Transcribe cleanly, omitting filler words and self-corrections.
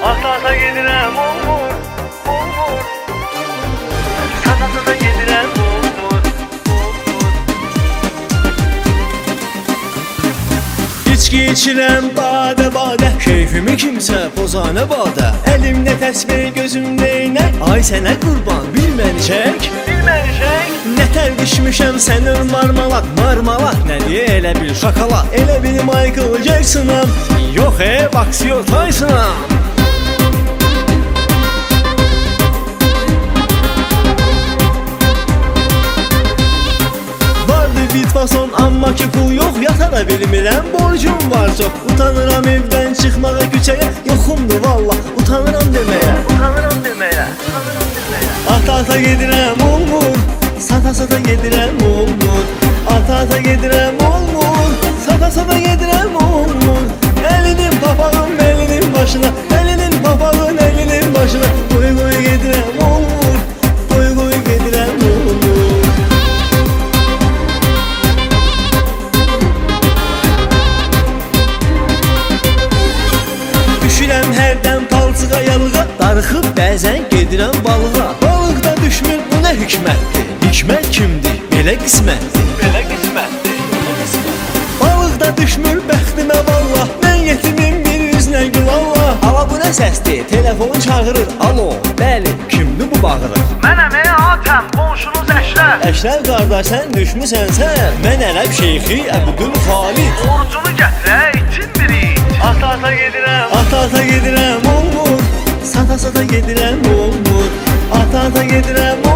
Ata gedirəm olmur, olmur. Sata gedirəm olmur, olmur. İçki içirəm badə badə, keyfimi kimsə pozanə badə. Əlimdə təsbih, gözümdə iynək, ay sənə qurban, bil məni çək, bil məni çək. Nətər düşmüşəm sənin marmalak, marmalak nədir elə bil şokolad. Elə bil Michael Jackson'am, yox Boxer Tyson'am. Bitfason amma ki pul yox, yata da bilmirəm, borcum var çox. Utanıram evdən çıxmağa küçəyə, yoxumdur valla, utanıram deməyə, utanıram deməyə. Ata gedirəm olmur, sata gedirəm olmur. Ata gedirəm olmur, sata gedirəm olmur. Əlinin papağın əlinin başına, əlinin papağın əlinin başına. Qoy gedirəm olmur, qoy gedirəm olmur. Düşürəm hərdən palçığa yalığa, darıxıb bəzən gedirəm balığa. Balıqda düşmür, bu nə hikmətdir? Hikmət kimdir? Belə qismətdir, belə qismətdir. Balıqda düşmür bəxtimə valla, mən yetimim bir üzlə gül Allah. Ala bu nə səsdir? Telefon çağırır, alo, bəli, kimdir bu bağırır? Mənəm atəm, qonşunuz Əşrəf. Əşrəf qardaş, sən düşmüsən sən, mən Ərəb şeyxi Əbdül Xalid. Orucunu gətirə, için bir iç. Ata gedirəm, ata gedirəm olmur. Sata gedirəm olmur. Ata gedirəm